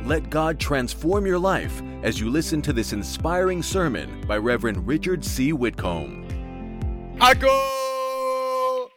Let God transform your life as you listen to this inspiring sermon by Reverend Richard C. Whitcomb. I go.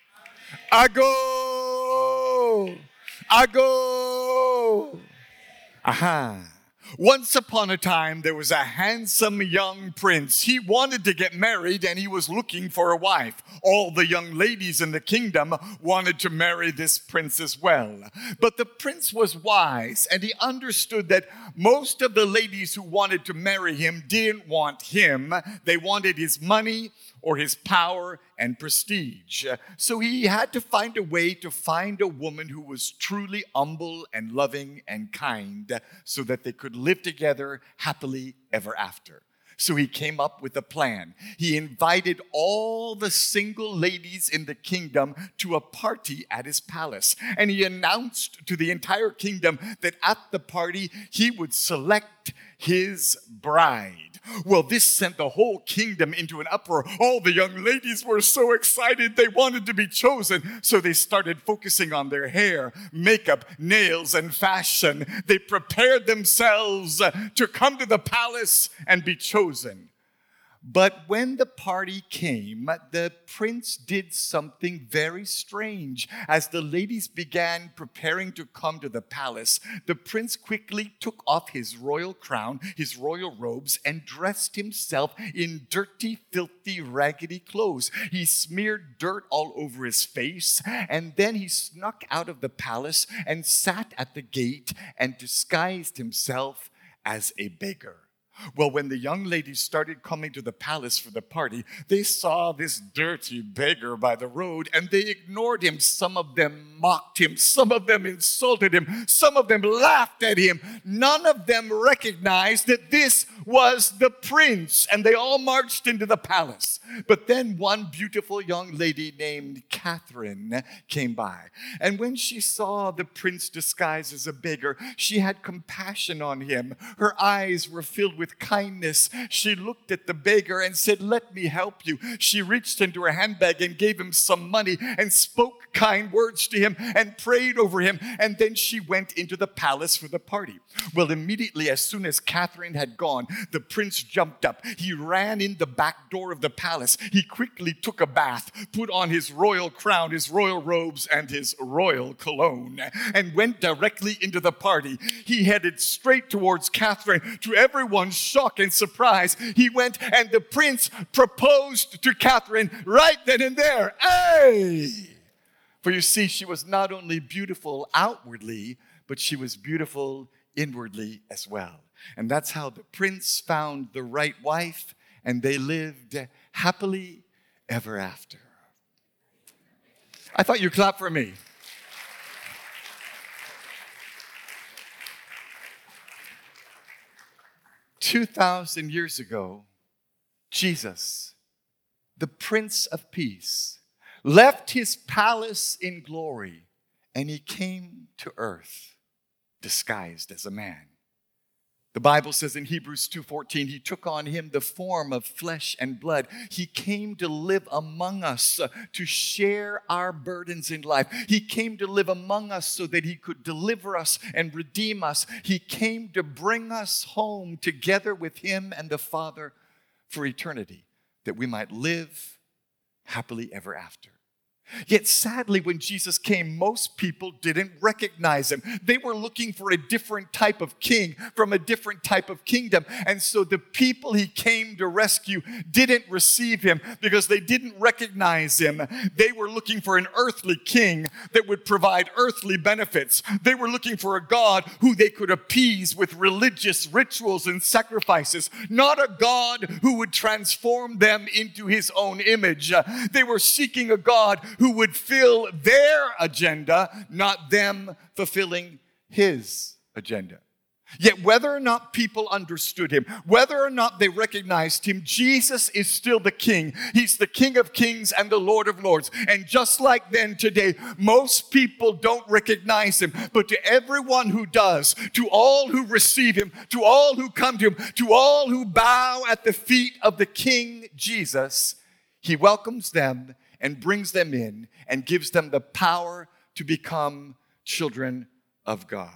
Aha. Once upon a time, there was a handsome young prince. He wanted to get married and he was looking for a wife. All the young ladies in the kingdom wanted to marry this prince as well. But the prince was wise and he understood that most of the ladies who wanted to marry him didn't want him. They wanted his money or his power and prestige. So he had to find a way to find a woman who was truly humble and loving and kind so that they could live together happily ever after. So he came up with a plan. He invited all the single ladies in the kingdom to a party at his palace. And he announced to the entire kingdom that at the party he would select his bride. Well, this sent the whole kingdom into an uproar. All the young ladies were so excited they wanted to be chosen. So they started focusing on their hair, makeup, nails, and fashion. They prepared themselves to come to the palace and be chosen. But when the party came, the prince did something very strange. As the ladies began preparing to come to the palace, the prince quickly took off his royal crown, his royal robes, and dressed himself in dirty, filthy, raggedy clothes. He smeared dirt all over his face, and then he snuck out of the palace and sat at the gate and disguised himself as a beggar. Well, when the young ladies started coming to the palace for the party, they saw this dirty beggar by the road and they ignored him. Some of them mocked him. Some of them insulted him. Some of them laughed at him. None of them recognized that this was the prince, and they all marched into the palace. But then one beautiful young lady named Catherine came by. And when she saw the prince disguised as a beggar, she had compassion on him. Her eyes were filled with kindness. She looked at the beggar and said, "Let me help you." She reached into her handbag and gave him some money and spoke kind words to him and prayed over him. And then she went into the palace for the party. Well, immediately, as soon as Catherine had gone, the prince jumped up. He ran in the back door of the palace. He quickly took a bath, put on his royal crown, his royal robes, and his royal cologne, and went directly into the party. He headed straight towards Catherine. To everyone's shock and surprise, he went and the prince proposed to Catherine right then and there. Hey! For you see, she was not only beautiful outwardly, but she was beautiful inwardly as well. And that's how the prince found the right wife, and they lived happily ever after. I thought you'd clap for me. "2,000 years ago, Jesus, the Prince of Peace, left his palace in glory, and he came to earth disguised as a man. The Bible says in Hebrews 2:14, he took on him the form of flesh and blood. He came to live among us, to share our burdens in life. He came to live among us so that he could deliver us and redeem us. He came to bring us home together with him and the Father for eternity, that we might live happily ever after. Yet sadly, when Jesus came, most people didn't recognize him. They were looking for a different type of king from a different type of kingdom. And so the people he came to rescue didn't receive him because they didn't recognize him. They were looking for an earthly king that would provide earthly benefits. They were looking for a God who they could appease with religious rituals and sacrifices, not a God who would transform them into his own image. They were seeking a God who would fill their agenda, not them fulfilling his agenda. Yet whether or not people understood him, whether or not they recognized him, Jesus is still the King. He's the King of Kings and the Lord of Lords. And just like then today, most people don't recognize him. But to everyone who does, to all who receive him, to all who come to him, to all who bow at the feet of the King Jesus, he welcomes them and brings them in and gives them the power to become children of God.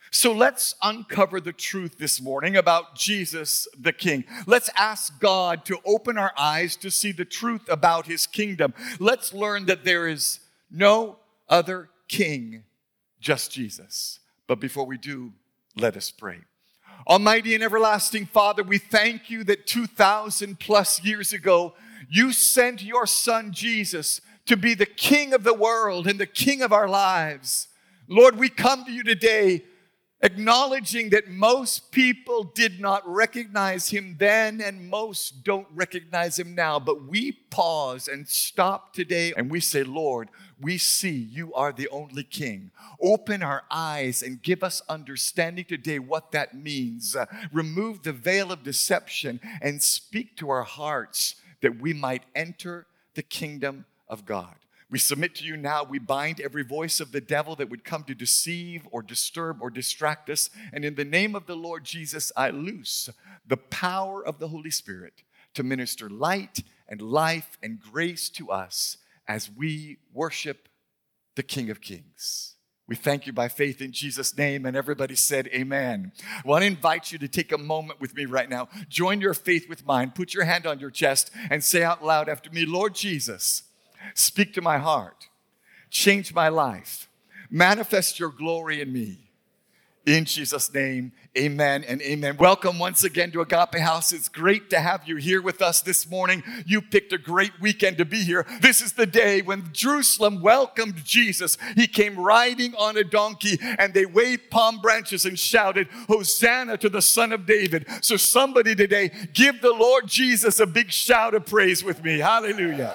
So let's uncover the truth this morning about Jesus the King. Let's ask God to open our eyes to see the truth about his kingdom. Let's learn that there is no other king, just Jesus. But before we do, let us pray. Almighty and everlasting Father, we thank you that 2,000 plus years ago, you sent your son Jesus to be the King of the world and the King of our lives. Lord, we come to you today acknowledging that most people did not recognize him then and most don't recognize him now. But we pause and stop today and we say, Lord, we see you are the only King. Open our eyes and give us understanding today what that means. Remove the veil of deception and speak to our hearts that we might enter the kingdom of God. We submit to you now. We bind every voice of the devil that would come to deceive or disturb or distract us. And in the name of the Lord Jesus, I loose the power of the Holy Spirit to minister light and life and grace to us as we worship the King of Kings. We thank you by faith in Jesus' name. And everybody said amen. I want to invite you to take a moment with me right now. Join your faith with mine. Put your hand on your chest and say out loud after me, Lord Jesus, speak to my heart. Change my life. Manifest your glory in me. In Jesus' name, amen and amen. Welcome once again to Agape House. It's great to have you here with us this morning. You picked a great weekend to be here. This is the day when Jerusalem welcomed Jesus. He came riding on a donkey and they waved palm branches and shouted, Hosanna to the Son of David. So somebody today, give the Lord Jesus a big shout of praise with me. Hallelujah.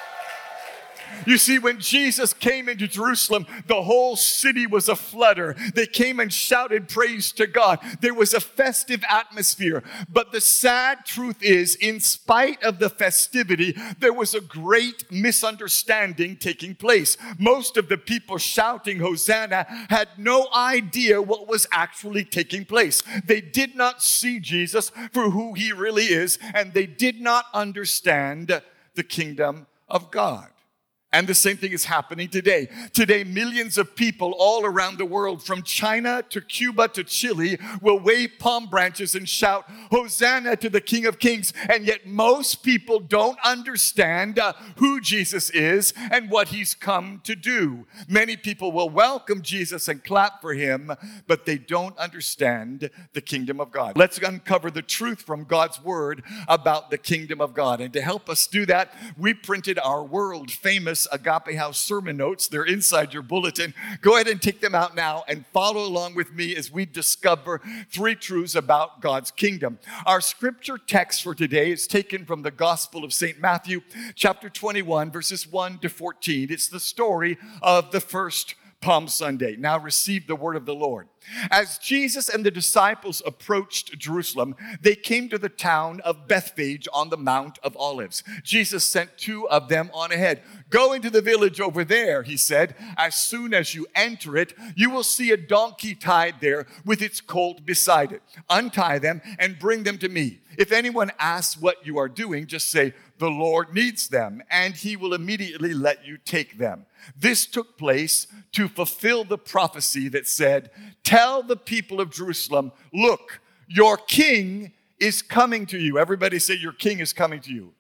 You see, when Jesus came into Jerusalem, the whole city was a flutter. They came and shouted praise to God. There was a festive atmosphere. But the sad truth is, in spite of the festivity, there was a great misunderstanding taking place. Most of the people shouting Hosanna had no idea what was actually taking place. They did not see Jesus for who he really is, and they did not understand the kingdom of God. And the same thing is happening today. Today, millions of people all around the world, from China to Cuba to Chile, will wave palm branches and shout, Hosanna to the King of Kings. And yet most people don't understand who Jesus is and what he's come to do. Many people will welcome Jesus and clap for him, but they don't understand the kingdom of God. Let's uncover the truth from God's word about the kingdom of God. And to help us do that, we printed our world-famous Agape House sermon notes. They're inside your bulletin. Go ahead and take them out now and follow along with me as we discover three truths about God's kingdom. Our scripture text for today is taken from the Gospel of St. Matthew, chapter 21, verses 1 to 14. It's the story of the first Palm Sunday. Now receive the word of the Lord. As Jesus and the disciples approached Jerusalem, they came to the town of Bethphage on the Mount of Olives. Jesus sent two of them on ahead. Go into the village over there, he said. As soon as you enter it, you will see a donkey tied there with its colt beside it. Untie them and bring them to me. If anyone asks what you are doing, just say, the Lord needs them, and he will immediately let you take them. This took place to fulfill the prophecy that said, tell the people of Jerusalem, look, your king is coming to you. Everybody say, your king is coming to you.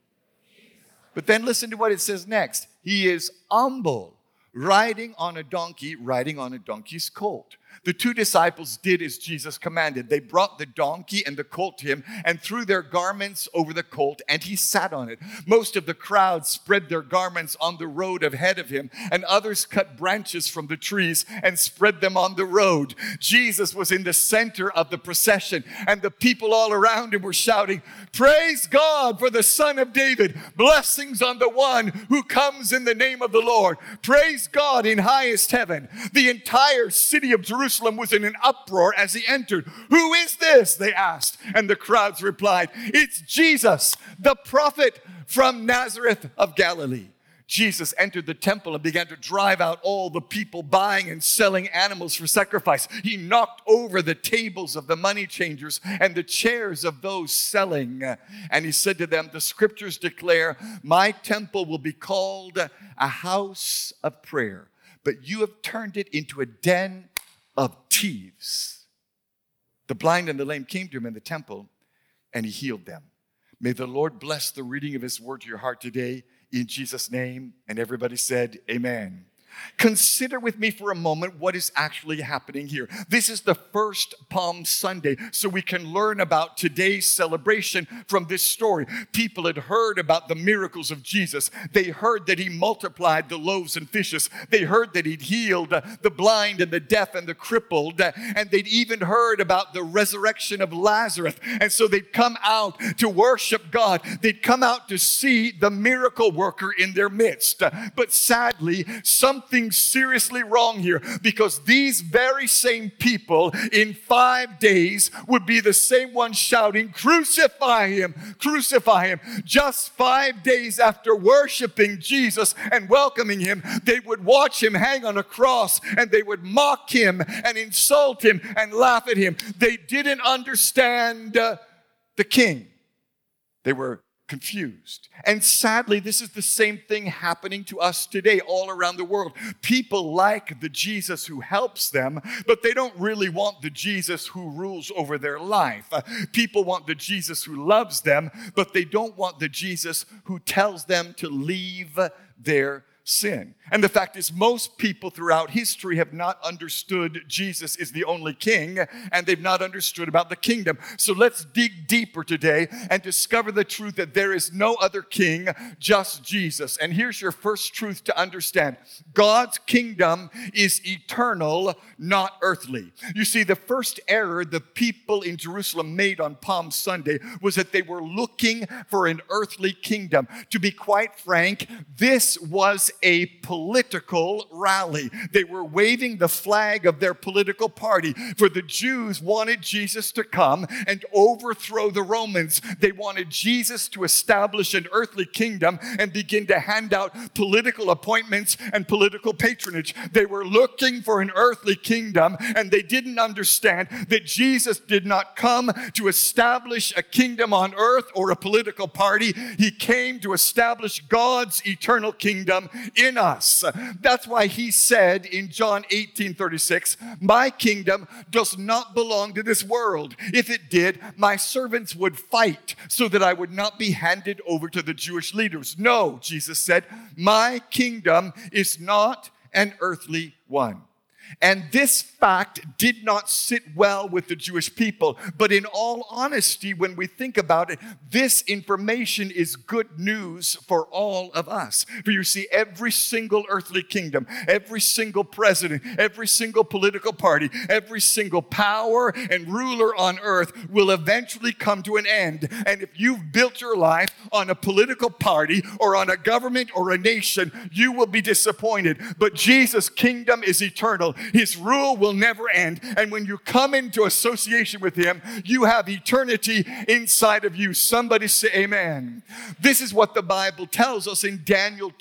But then listen to what it says next. He is humble, riding on a donkey's colt. The two disciples did as Jesus commanded. They brought the donkey and the colt to him and threw their garments over the colt, and he sat on it. Most of the crowd spread their garments on the road ahead of him, and others cut branches from the trees and spread them on the road. Jesus was in the center of the procession, and the people all around him were shouting, praise God for the Son of David. Blessings on the one who comes in the name of the Lord. Praise God in highest heaven. The entire city of Jerusalem was in an uproar as he entered. Who is this? They asked. And the crowds replied, it's Jesus, the prophet from Nazareth of Galilee. Jesus entered the temple and began to drive out all the people buying and selling animals for sacrifice. He knocked over the tables of the money changers and the chairs of those selling. And he said to them, the scriptures declare, my temple will be called a house of prayer, but you have turned it into a den of thieves. The blind and the lame came to him in the temple, and he healed them. May the Lord bless the reading of his word to your heart today, in Jesus' name. And everybody said, amen. Consider with me for a moment what is actually happening here. This is the first Palm Sunday, so we can learn about today's celebration from this story. People had heard about the miracles of Jesus. They heard that he multiplied the loaves and fishes. They heard that he'd healed the blind and the deaf and the crippled. And they'd even heard about the resurrection of Lazarus. And so they'd come out to worship God. They'd come out to see the miracle worker in their midst. But sadly, something seriously wrong here, because these very same people in 5 days would be the same ones shouting, "Crucify him, crucify him." Just 5 days after worshiping Jesus and welcoming him, they would watch him hang on a cross, and they would mock him and insult him and laugh at him. They didn't understand the king. They were confused. And sadly, this is the same thing happening to us today all around the world. People like the Jesus who helps them, but they don't really want the Jesus who rules over their life. People want the Jesus who loves them, but they don't want the Jesus who tells them to leave their sin. And the fact is, most people throughout history have not understood Jesus is the only king, and they've not understood about the kingdom. So let's dig deeper today and discover the truth that there is no other king, just Jesus. And here's your first truth to understand. God's kingdom is eternal, not earthly. You see, the first error the people in Jerusalem made on Palm Sunday was that they were looking for an earthly kingdom. To be quite frank, this was a political rally. They were waving the flag of their political party. For the Jews wanted Jesus to come and overthrow the Romans. They wanted Jesus to establish an earthly kingdom and begin to hand out political appointments and political patronage. They were looking for an earthly kingdom, and they didn't understand that Jesus did not come to establish a kingdom on earth or a political party. He came to establish God's eternal kingdom in us. That's why he said in John 18:36, "My kingdom does not belong to this world. If it did, my servants would fight so that I would not be handed over to the Jewish leaders." No, Jesus said, my kingdom is not an earthly one. And this fact did not sit well with the Jewish people. But in all honesty, when we think about it, this information is good news for all of us. For you see, every single earthly kingdom, every single president, every single political party, every single power and ruler on earth will eventually come to an end. And if you've built your life on a political party or on a government or a nation, you will be disappointed. But Jesus' kingdom is eternal. His rule will never end. And when you come into association with him, you have eternity inside of you. Somebody say amen. This is what the Bible tells us in Daniel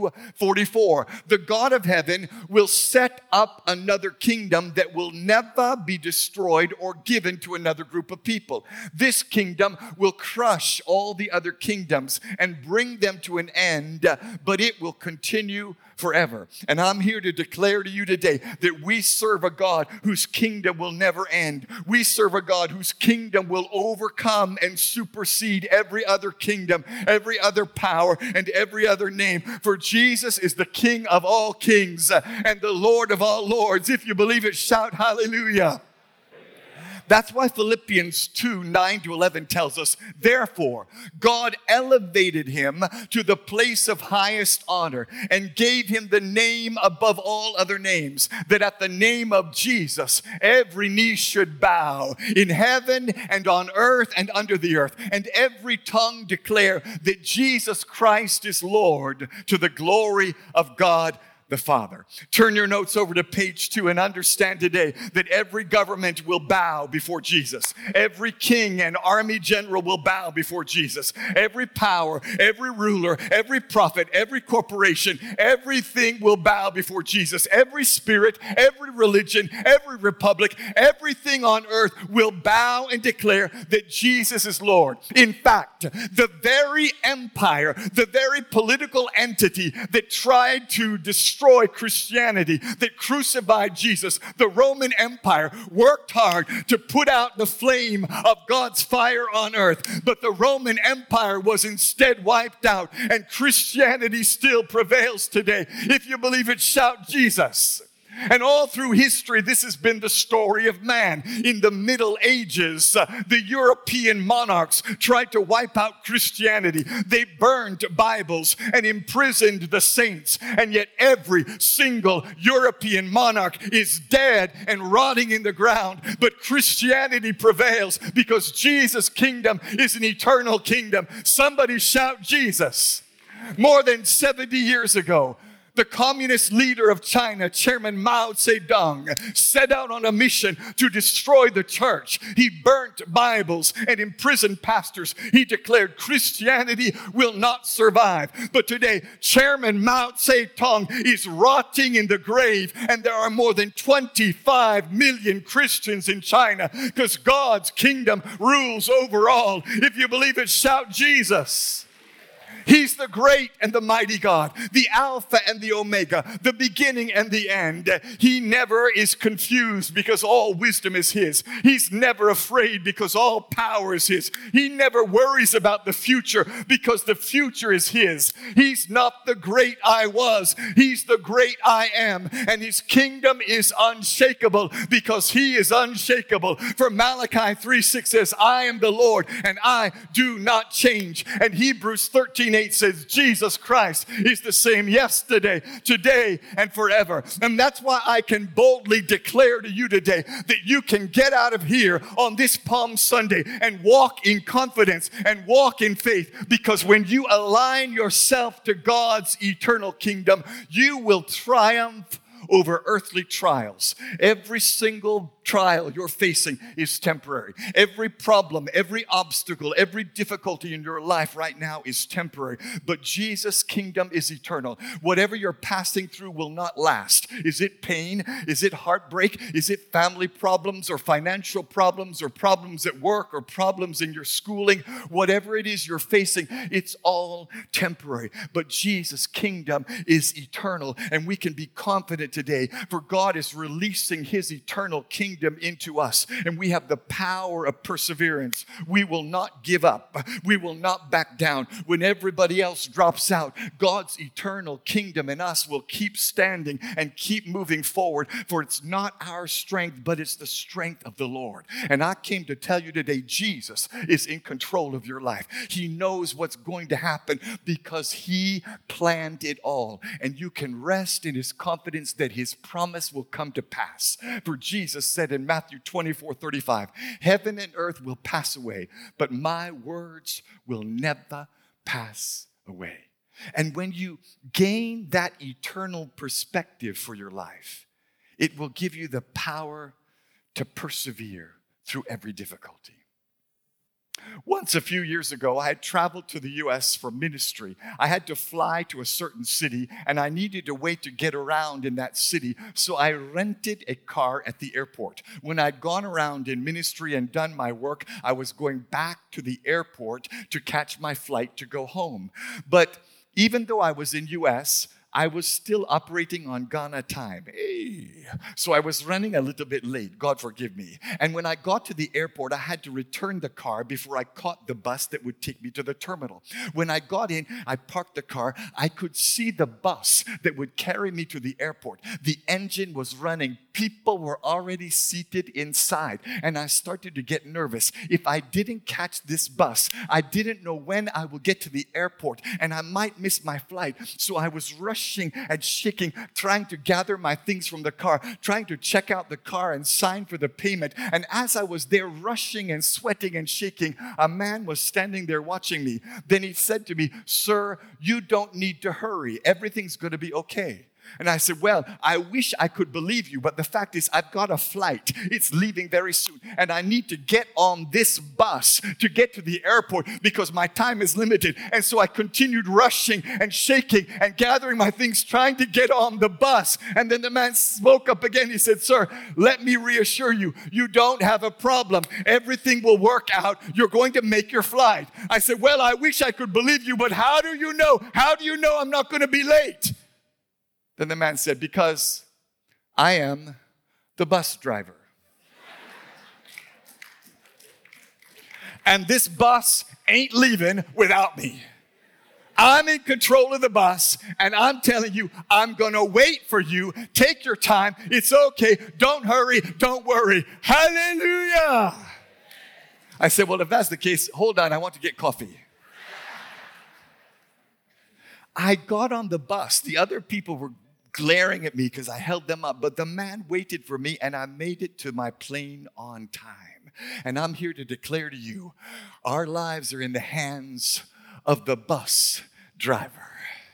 2:44. The God of heaven will set up another kingdom that will never be destroyed or given to another group of people. This kingdom will crush all the other kingdoms and bring them to an end, but it will continue forever. And I'm here to declare to you today that we serve a God whose kingdom will never end. We serve a God whose kingdom will overcome and supersede every other kingdom, every other power, and every other name. For Jesus is the King of all kings and the Lord of all lords. If you believe it, shout hallelujah. That's why Philippians 2:9-11 tells us, therefore, God elevated him to the place of highest honor and gave him the name above all other names, that at the name of Jesus, every knee should bow in heaven and on earth and under the earth, and every tongue declare that Jesus Christ is Lord, to the glory of God the Father. Turn your notes over to page 2 and understand today that every government will bow before Jesus. Every king and army general will bow before Jesus. Every power, every ruler, every prophet, every corporation, everything will bow before Jesus. Every spirit, every religion, every republic, everything on earth will bow and declare that Jesus is Lord. In fact, the very empire, the very political entity that tried to destroy destroy Christianity, that crucified Jesus. The Roman Empire worked hard to put out the flame of God's fire on earth, but the Roman Empire was instead wiped out, and Christianity still prevails today. If you believe it, shout Jesus. And all through history, this has been the story of man. In the Middle Ages, the European monarchs tried to wipe out Christianity. They burned Bibles and imprisoned the saints. And yet every single European monarch is dead and rotting in the ground. But Christianity prevails because Jesus' kingdom is an eternal kingdom. Somebody shout Jesus. More than 70 years ago, the communist leader of China, Chairman Mao Zedong, set out on a mission to destroy the church. He burnt Bibles and imprisoned pastors. He declared Christianity will not survive. But today, Chairman Mao Zedong is rotting in the grave, and there are more than 25 million Christians in China because God's kingdom rules over all. If you believe it, shout Jesus. He's the great and the mighty God, the Alpha and the Omega, the beginning and the end. He never is confused because all wisdom is His. He's never afraid because all power is His. He never worries about the future because the future is His. He's not the great I was. He's the great I am. And His kingdom is unshakable because He is unshakable. For Malachi 3:6 says, I am the Lord and I do not change. And Hebrews 13:8 says Jesus Christ is the same yesterday, today, and forever. And that's why I can boldly declare to you today that you can get out of here on this Palm Sunday and walk in confidence and walk in faith, because when you align yourself to God's eternal kingdom, you will triumph over earthly trials. Every single trial you're facing is temporary. Every problem, every obstacle, every difficulty in your life right now is temporary. But Jesus' kingdom is eternal. Whatever you're passing through will not last. Is it pain? Is it heartbreak? Is it family problems or financial problems or problems at work or problems in your schooling? Whatever it is you're facing, it's all temporary. But Jesus' kingdom is eternal, and we can be confident today, for God is releasing His eternal kingdom into us, and we have the power of perseverance. We will not give up. We will not back down. When everybody else drops out, God's eternal kingdom in us will keep standing and keep moving forward, for it's not our strength, but it's the strength of the Lord. And I came to tell you today, Jesus is in control of your life. He knows what's going to happen because He planned it all, and you can rest in His confidence that His promise will come to pass. For Jesus said in Matthew 24:35, heaven and earth will pass away, but my words will never pass away. And when you gain that eternal perspective for your life, it will give you the power to persevere through every difficulty. Once a few years ago, I had traveled to the U.S. for ministry. I had to fly to a certain city, and I needed a way to get around in that city, so I rented a car at the airport. When I'd gone around in ministry and done my work, I was going back to the airport to catch my flight to go home. But even though I was in U.S., I was still operating on Ghana time. So I was running a little bit late. God forgive me. And when I got to the airport, I had to return the car before I caught the bus that would take me to the terminal. When I got in, I parked the car. I could see the bus that would carry me to the airport. The engine was running. People were already seated inside. And I started to get nervous. If I didn't catch this bus, I didn't know when I would get to the airport, and I might miss my flight. So I was rushing and shaking, trying to gather my things from the car, trying to check out the car and sign for the payment. And as I was there rushing and sweating and shaking, a man was standing there watching me. Then he said to me, "Sir, you don't need to hurry. Everything's going to be okay." And I said, "Well, I wish I could believe you, but the fact is I've got a flight. It's leaving very soon, and I need to get on this bus to get to the airport because my time is limited." And so I continued rushing and shaking and gathering my things, trying to get on the bus. And then the man spoke up again. He said, "Sir, let me reassure you, you don't have a problem. Everything will work out. You're going to make your flight." I said, "Well, I wish I could believe you, but how do you know? How do you know I'm not going to be late?" Then the man said, because I am the bus driver. And this bus ain't leaving without me. I'm in control of the bus, and I'm telling you, I'm going to wait for you. Take your time. It's okay. Don't hurry. Don't worry. Hallelujah. I said, well, if that's the case, hold on. I want to get coffee. I got on the bus. The other people were glaring at me because I held them up, but the man waited for me, and I made it to my plane on time. And I'm here to declare to you, our lives are in the hands of the bus driver.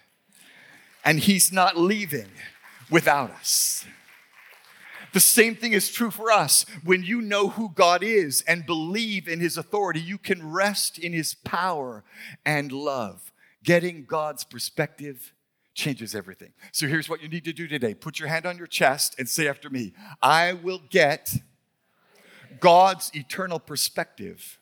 And he's not leaving without us. The same thing is true for us. When you know who God is and believe in his authority, you can rest in his power and love. Getting God's perspective changes everything. So here's what you need to do today. Put your hand on your chest and say after me, I will get God's eternal perspective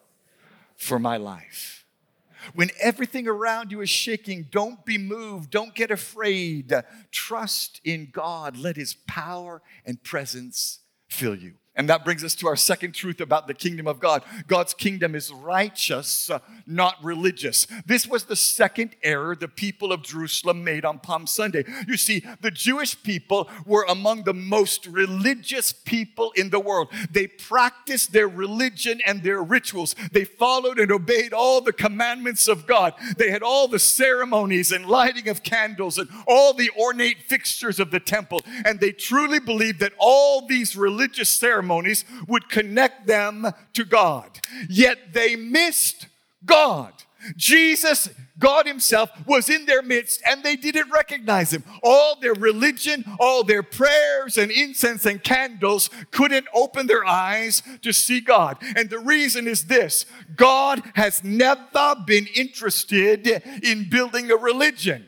for my life. When everything around you is shaking, don't be moved. Don't get afraid. Trust in God. Let his power and presence fill you. And that brings us to our second truth about the kingdom of God. God's kingdom is righteous, not religious. This was the second error the people of Jerusalem made on Palm Sunday. You see, the Jewish people were among the most religious people in the world. They practiced their religion and their rituals. They followed and obeyed all the commandments of God. They had all the ceremonies and lighting of candles and all the ornate fixtures of the temple. And they truly believed that all these religious ceremonies would connect them to God. Yet they missed God. Jesus, God himself, was in their midst and they didn't recognize him. All their religion, all their prayers and incense and candles couldn't open their eyes to see God. And the reason is this: God has never been interested in building a religion.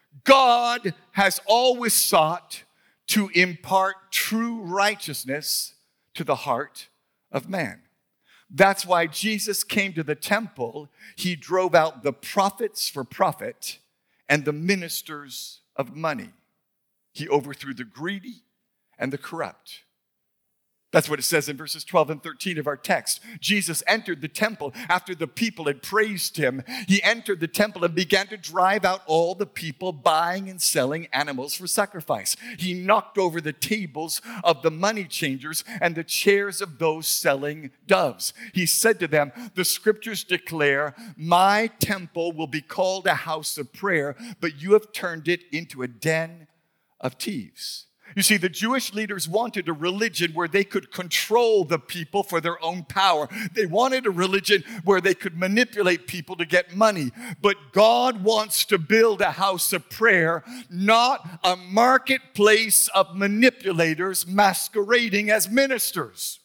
God has always sought to impart true righteousness to the heart of man. That's why Jesus came to the temple. He drove out the prophets for profit and the ministers of money. He overthrew the greedy and the corrupt. That's what it says in verses 12 and 13 of our text. Jesus entered the temple after the people had praised him. He entered the temple and began to drive out all the people buying and selling animals for sacrifice. He knocked over the tables of the money changers and the chairs of those selling doves. He said to them, the scriptures declare, my temple will be called a house of prayer, but you have turned it into a den of thieves. You see, the Jewish leaders wanted a religion where they could control the people for their own power. They wanted a religion where they could manipulate people to get money. But God wants to build a house of prayer, not a marketplace of manipulators masquerading as ministers.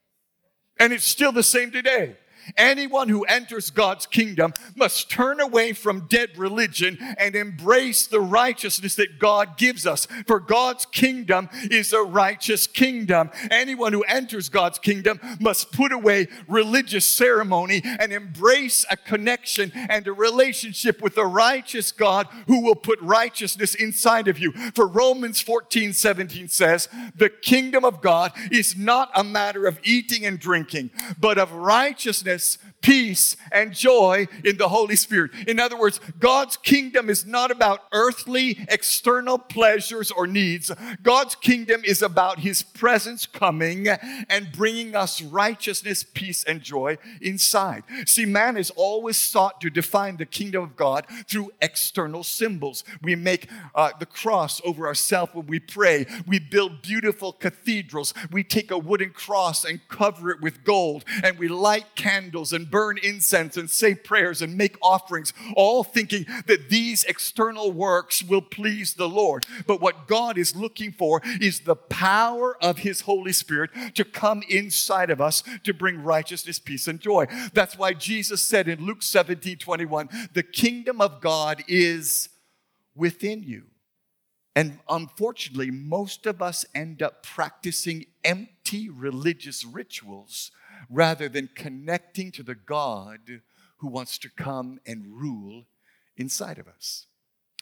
And it's still the same today. Anyone who enters God's kingdom must turn away from dead religion and embrace the righteousness that God gives us. For God's kingdom is a righteous kingdom. Anyone who enters God's kingdom must put away religious ceremony and embrace a connection and a relationship with the righteous God who will put righteousness inside of you. For Romans 14:17 says, the kingdom of God is not a matter of eating and drinking, but of righteousness, peace, and joy in the Holy Spirit. In other words, God's kingdom is not about earthly, external pleasures or needs. God's kingdom is about his presence coming and bringing us righteousness, peace, and joy inside. See, man has always sought to define the kingdom of God through external symbols. We make the cross over ourselves when we pray. We build beautiful cathedrals. We take a wooden cross and cover it with gold, and we light candles and burn incense and say prayers and make offerings, all thinking that these external works will please the Lord. But what God is looking for is the power of his Holy Spirit to come inside of us to bring righteousness, peace, and joy. That's why Jesus said in Luke 17:21, the kingdom of God is within you. And unfortunately, most of us end up practicing empty religious rituals rather than connecting to the God who wants to come and rule inside of us.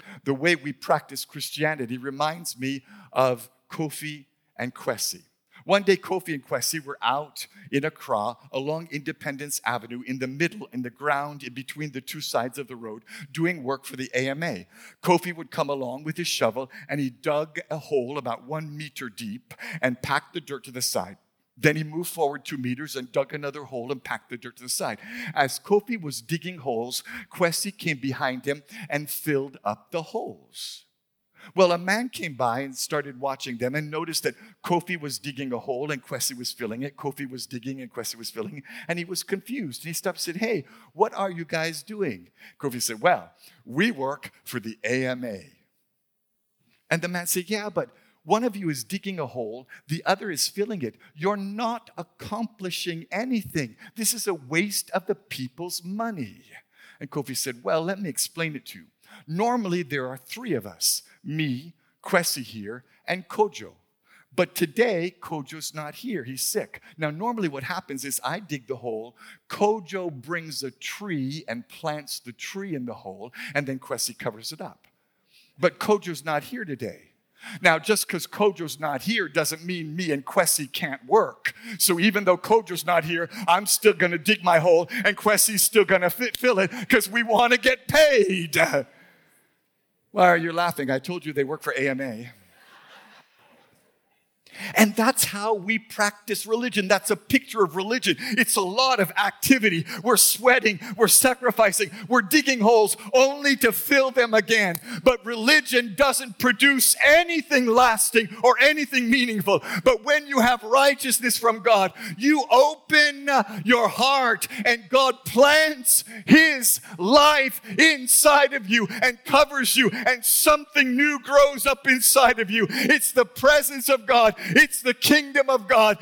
The way we practice Christianity reminds me of Kofi and Kwesi. One day, Kofi and Kwesi were out in Accra along Independence Avenue in the middle, in the ground, in between the two sides of the road, doing work for the AMA. Kofi would come along with his shovel, and he dug a hole about 1 meter deep and packed the dirt to the side. Then he moved forward 2 meters and dug another hole and packed the dirt to the side. As Kofi was digging holes, Kwesi came behind him and filled up the holes. Well, a man came by and started watching them and noticed that Kofi was digging a hole and Kwesi was filling it. Kofi was digging and Kwesi was filling it. And he was confused. And he stopped and said, "Hey, what are you guys doing?" Kofi said, "Well, we work for the AMA." And the man said, "Yeah, but one of you is digging a hole, the other is filling it. You're not accomplishing anything. This is a waste of the people's money." And Kofi said, "Well, let me explain it to you. Normally, there are 3 of us, me, Kwesi here, and Kojo. But today, Kojo's not here. He's sick. Now, normally what happens is I dig the hole, Kojo brings a tree and plants the tree in the hole, and then Kwesi covers it up. But Kojo's not here today. Now, just because Kojo's not here doesn't mean me and Kwesi can't work. So even though Kojo's not here, I'm still going to dig my hole, and Kwesi's still going to fill it because we want to get paid." Why are you laughing? I told you they work for AMA. And that's how we practice religion. That's a picture of religion. It's a lot of activity. We're sweating, we're sacrificing, we're digging holes only to fill them again. But religion doesn't produce anything lasting or anything meaningful. But when you have righteousness from God, you open your heart and God plants His life inside of you and covers you, and something new grows up inside of you. It's the presence of God. It's the kingdom of God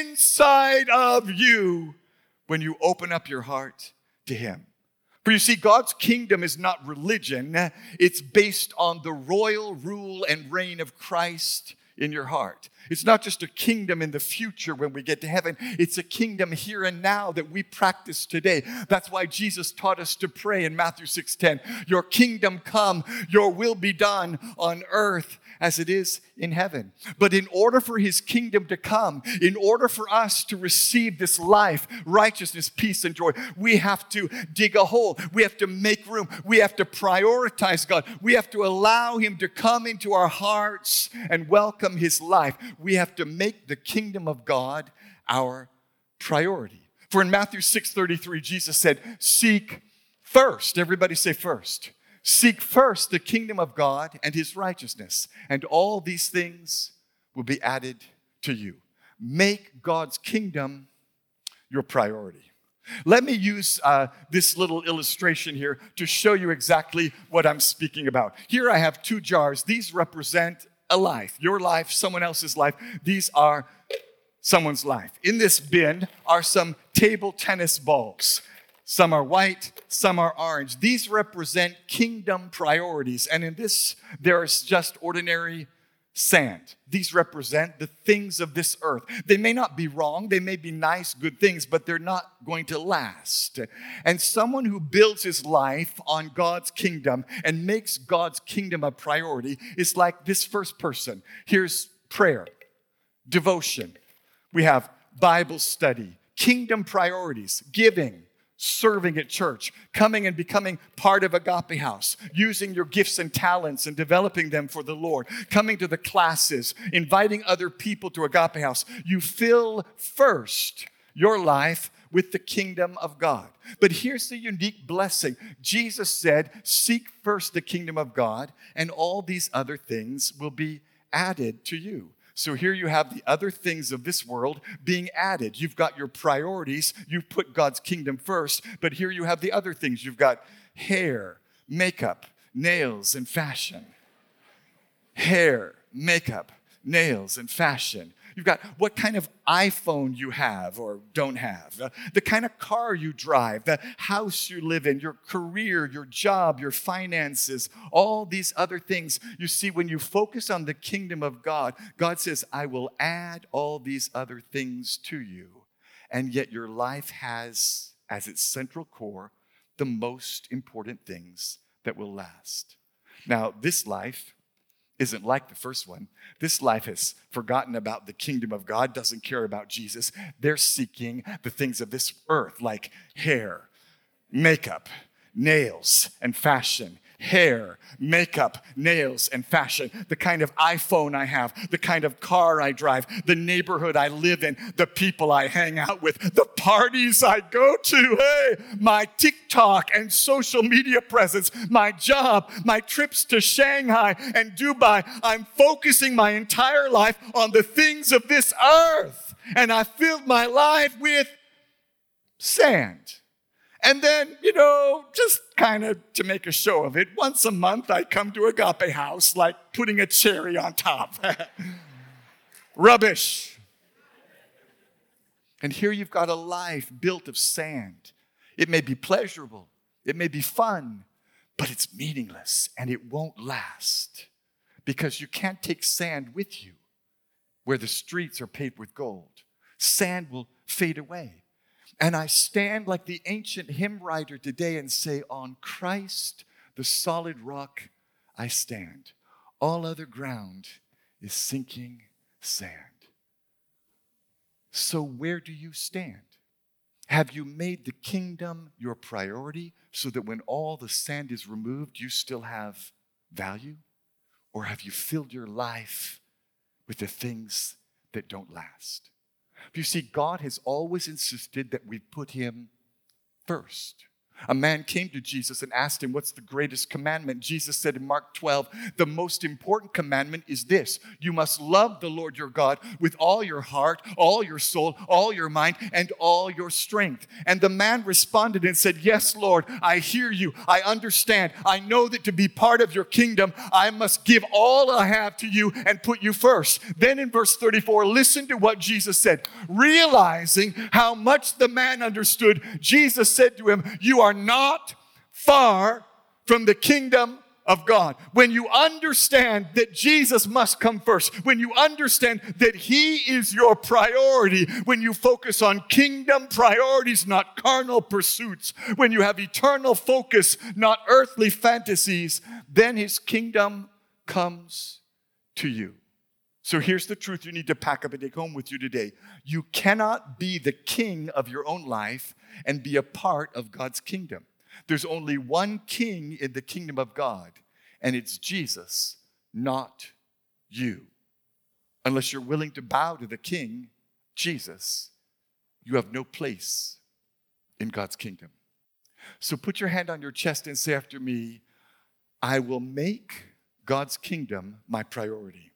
inside of you when you open up your heart to Him. For you see, God's kingdom is not religion. It's based on the royal rule and reign of Christ in your heart. It's not just a kingdom in the future when we get to heaven. It's a kingdom here and now that we practice today. That's why Jesus taught us to pray in Matthew 6:10. "Your kingdom come, your will be done on earth as it is in heaven." But in order for His kingdom to come, in order for us to receive this life, righteousness, peace, and joy, we have to dig a hole. We have to make room. We have to prioritize God. We have to allow Him to come into our hearts and welcome His life. We have to make the kingdom of God our priority. For in Matthew 6:33, Jesus said, "Seek first." Everybody say first. "Seek first the kingdom of God and His righteousness, and all these things will be added to you." Make God's kingdom your priority. Let me use this little illustration here to show you exactly what I'm speaking about. Here I have 2 jars. These represent a life, your life, someone else's life. These are someone's life. In this bin are some table tennis balls. Some are white, some are orange. These represent kingdom priorities. And in this, there's just ordinary sand. These represent the things of this earth. They may not be wrong. They may be nice, good things, but they're not going to last. And someone who builds his life on God's kingdom and makes God's kingdom a priority is like this first person. Here's prayer, devotion. We have Bible study, kingdom priorities, giving, serving at church, coming and becoming part of Agape House, using your gifts and talents and developing them for the Lord, coming to the classes, inviting other people to Agape House. You fill first your life with the kingdom of God. But here's the unique blessing. Jesus said, "Seek first the kingdom of God, and all these other things will be added to you." So here you have the other things of this world being added. You've got your priorities. You've put God's kingdom first. But here you have the other things. You've got hair, makeup, nails, and fashion. Hair, makeup, nails, and fashion. You've got what kind of iPhone you have or don't have, the kind of car you drive, the house you live in, your career, your job, your finances, all these other things. You see, when you focus on the kingdom of God, God says, "I will add all these other things to you." And yet your life has, as its central core, the most important things that will last. Now, this life isn't like the first one. This life has forgotten about the kingdom of God, doesn't care about Jesus. They're seeking the things of this earth, like hair, makeup, nails, and fashion. Hair, makeup, nails, and fashion. The kind of iPhone I have, the kind of car I drive, the neighborhood I live in, the people I hang out with, the parties I go to. Hey, my TikTok and social media presence, my job, my trips to Shanghai and Dubai. I'm focusing my entire life on the things of this earth. And I filled my life with sand. And then, just kind of to make a show of it, once a month I come to Agape House, like putting a cherry on top. Rubbish. And here you've got a life built of sand. It may be pleasurable, it may be fun, but it's meaningless and it won't last because you can't take sand with you where the streets are paved with gold. Sand will fade away. And I stand like the ancient hymn writer today and say, on Christ, the solid rock, I stand. All other ground is sinking sand. So where do you stand? Have you made the kingdom your priority so that when all the sand is removed, you still have value? Or have you filled your life with the things that don't last? You see, God has always insisted that we put him first. A man came to Jesus and asked him, what's the greatest commandment? Jesus said in Mark 12, the most important commandment is this: you must love the Lord your God with all your heart, all your soul, all your mind, and all your strength. And the man responded and said, yes, Lord, I hear you. I understand. I know that to be part of your kingdom, I must give all I have to you and put you first. Then in verse 34, listen to what Jesus said. Realizing how much the man understood, Jesus said to him, you are not far from the kingdom of God. When you understand that Jesus must come first, when you understand that he is your priority, when you focus on kingdom priorities, not carnal pursuits, when you have eternal focus, not earthly fantasies, then his kingdom comes to you. So here's the truth you need to pack up and take home with you today. You cannot be the king of your own life and be a part of God's kingdom. There's only one king in the kingdom of God, and it's Jesus, not you. Unless you're willing to bow to the king, Jesus, you have no place in God's kingdom. So put your hand on your chest and say after me, I will make God's kingdom my priority.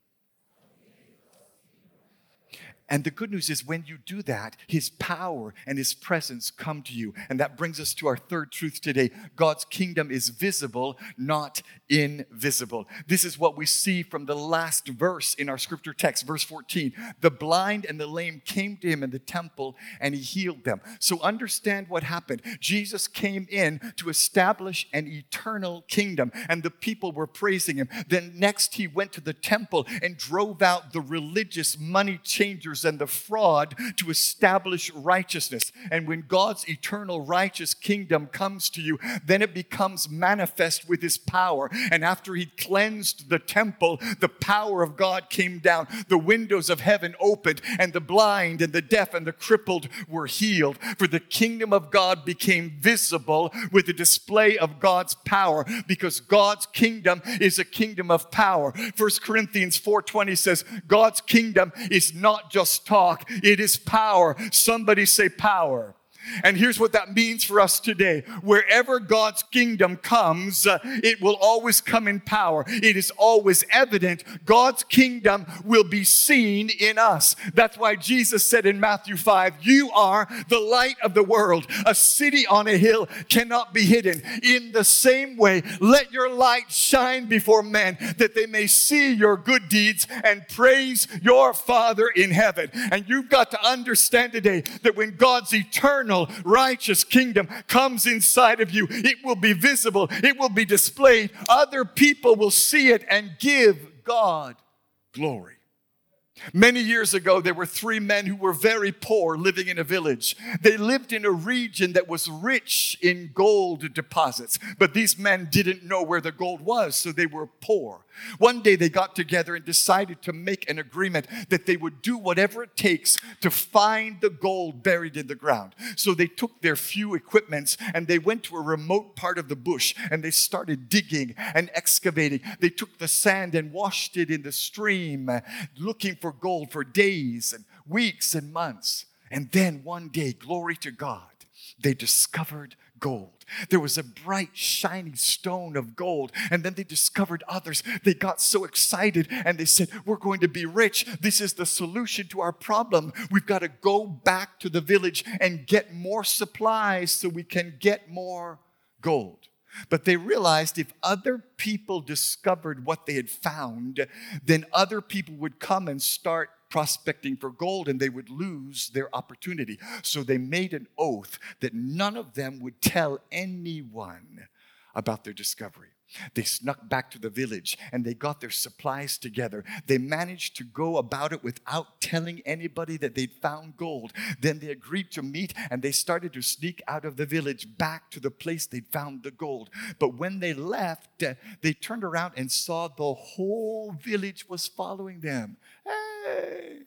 And the good news is when you do that, his power and his presence come to you. And that brings us to our third truth today. God's kingdom is visible, not invisible. This is what we see from the last verse in our scripture text, verse 14. The blind and the lame came to him in the temple and he healed them. So understand what happened. Jesus came in to establish an eternal kingdom and the people were praising him. Then next he went to the temple and drove out the religious money changers and the fraud to establish righteousness. And when God's eternal righteous kingdom comes to you, then it becomes manifest with his power. And after he cleansed the temple, the power of God came down. The windows of heaven opened, and the blind and the deaf and the crippled were healed. For the kingdom of God became visible with the display of God's power, because God's kingdom is a kingdom of power. 1 Corinthians 4:20 says, God's kingdom is not just talk, it is power. Somebody say power. And here's what that means for us today. Wherever God's kingdom comes, it will always come in power. It is always evident. God's kingdom will be seen in us. That's why Jesus said in Matthew 5, you are the light of the world. A city on a hill cannot be hidden. In the same way, let your light shine before men, that they may see your good deeds and praise your Father in heaven. And you've got to understand today that when God's eternal righteous kingdom comes inside of you, it will be visible, it will be displayed. Other people will see it and give God glory. Many years ago, there were 3 men who were very poor living in a village. They lived in a region that was rich in gold deposits, but these men didn't know where the gold was, so they were poor. One day they got together and decided to make an agreement that they would do whatever it takes to find the gold buried in the ground. So they took their few equipments and they went to a remote part of the bush and they started digging and excavating. They took the sand and washed it in the stream, looking for gold for days and weeks and months. And then one day, glory to God, they discovered gold. There was a bright, shiny stone of gold. And then they discovered others. They got so excited and they said, we're going to be rich. This is the solution to our problem. We've got to go back to the village and get more supplies so we can get more gold. But they realized if other people discovered what they had found, then other people would come and start prospecting for gold and they would lose their opportunity. So they made an oath that none of them would tell anyone about their discovery. They snuck back to the village and they got their supplies together. They managed to go about it without telling anybody that they'd found gold. Then they agreed to meet and they started to sneak out of the village back to the place they'd found the gold. But when they left, they turned around and saw the whole village was following them. Hey!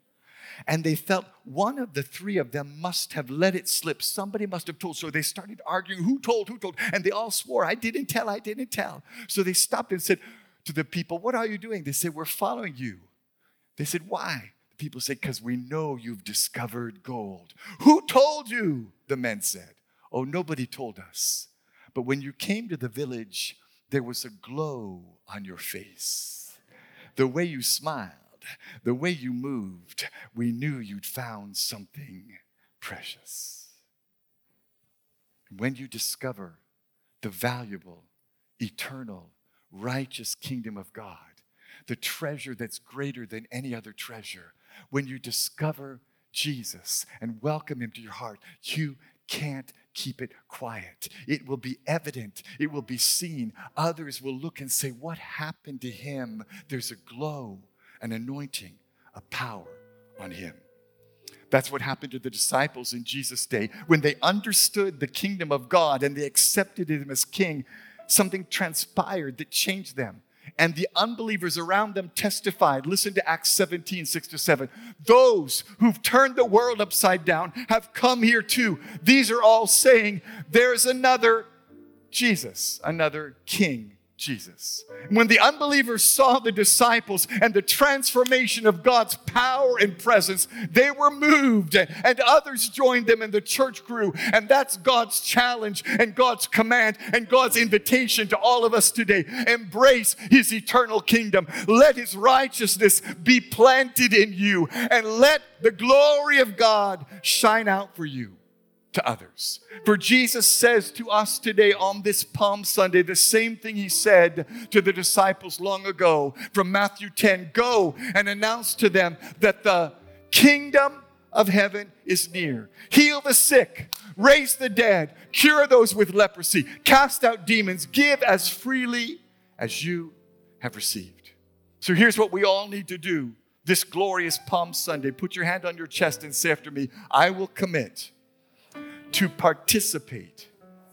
And they felt one of the 3 of them must have let it slip. Somebody must have told. So they started arguing, who told? And they all swore, I didn't tell. So they stopped and said to the people, what are you doing? They said, we're following you. They said, why? The people said, because we know you've discovered gold. Who told you? The men said, oh, nobody told us. But when you came to the village, there was a glow on your face. The way you smiled, the way you moved, we knew you'd found something precious. When you discover the valuable, eternal, righteous kingdom of God, the treasure that's greater than any other treasure, when you discover Jesus and welcome him to your heart, you can't keep it quiet. It will be evident. It will be seen. Others will look and say, what happened to him? There's a glow, an anointing, a power on him. That's what happened to the disciples in Jesus' day. When they understood the kingdom of God and they accepted him as king, something transpired that changed them. And the unbelievers around them testified. Listen to Acts 17, 6-7. Those who've turned the world upside down have come here too. These are all saying, there's another Jesus, another King Jesus. When the unbelievers saw the disciples and the transformation of God's power and presence, they were moved and others joined them and the church grew. And that's God's challenge and God's command and God's invitation to all of us today. Embrace his eternal kingdom. Let his righteousness be planted in you and let the glory of God shine out for you to others. For Jesus says to us today on this Palm Sunday the same thing he said to the disciples long ago from Matthew 10. Go and announce to them that the kingdom of heaven is near. Heal the sick, raise the dead, cure those with leprosy, cast out demons, give as freely as you have received. So here's what we all need to do this glorious Palm Sunday. Put your hand on your chest and say after me, I will commit to participate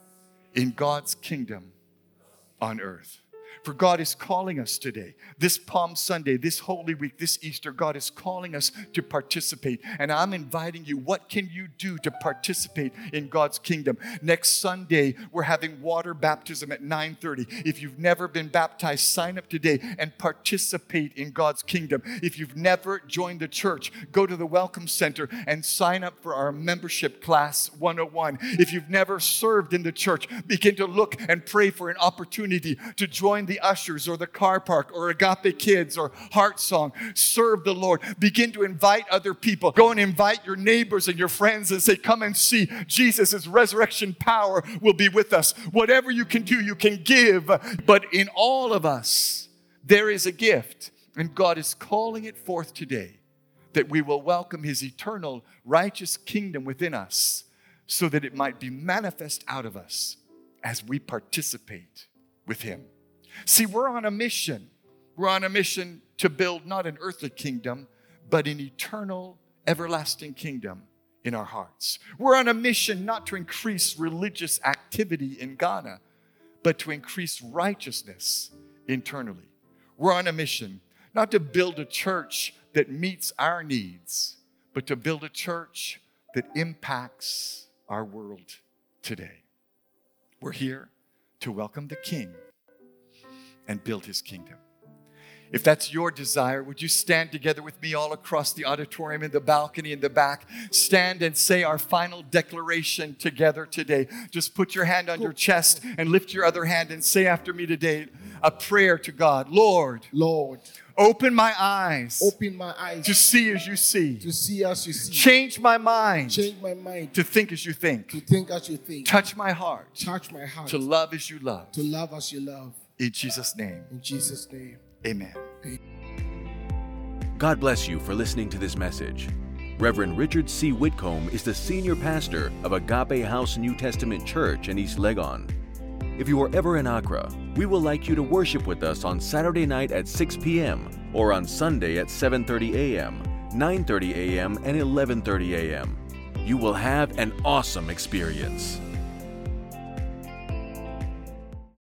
in God's kingdom on earth. For God is calling us today, this Palm Sunday, this Holy Week, this Easter, God is calling us to participate. And I'm inviting you, what can you do to participate in God's kingdom? Next Sunday, we're having water baptism at 9:30. If you've never been baptized, sign up today and participate in God's kingdom. If you've never joined the church, go to the Welcome Center and sign up for our membership class 101. If you've never served in the church, begin to look and pray for an opportunity to join the ushers or the car park or Agape Kids or Heart Song. Serve the Lord. Begin to invite other people. Go and invite your neighbors and your friends and say, come and see. Jesus' resurrection power will be with us. Whatever you can do, you can give. But in all of us, there is a gift. And God is calling it forth today that we will welcome his eternal righteous kingdom within us so that it might be manifest out of us as we participate with him. See, we're on a mission. We're on a mission to build not an earthly kingdom, but an eternal, everlasting kingdom in our hearts. We're on a mission not to increase religious activity in Ghana, but to increase righteousness internally. We're on a mission not to build a church that meets our needs, but to build a church that impacts our world today. We're here to welcome the King and build his kingdom. If that's your desire, would you stand together with me all across the auditorium, in the balcony, in the back? Stand and say our final declaration together today. Just put your hand on your chest and lift your other hand and say after me today a prayer to God. Lord, open my eyes. Open my eyes to see as you see. To see as you see. Change my mind. Change my mind. To think as you think. To think as you think. Touch my heart. Touch my heart. To love as you love. To love as you love. In Jesus' name. In Jesus' name. Amen. God bless you for listening to this message. Reverend Richard C. Whitcomb is the senior pastor of Agape House New Testament Church in East Legon. If you are ever in Accra, we would like you to worship with us on Saturday night at 6 p.m. or on Sunday at 7:30 a.m., 9:30 a.m., and 11:30 a.m. You will have an awesome experience.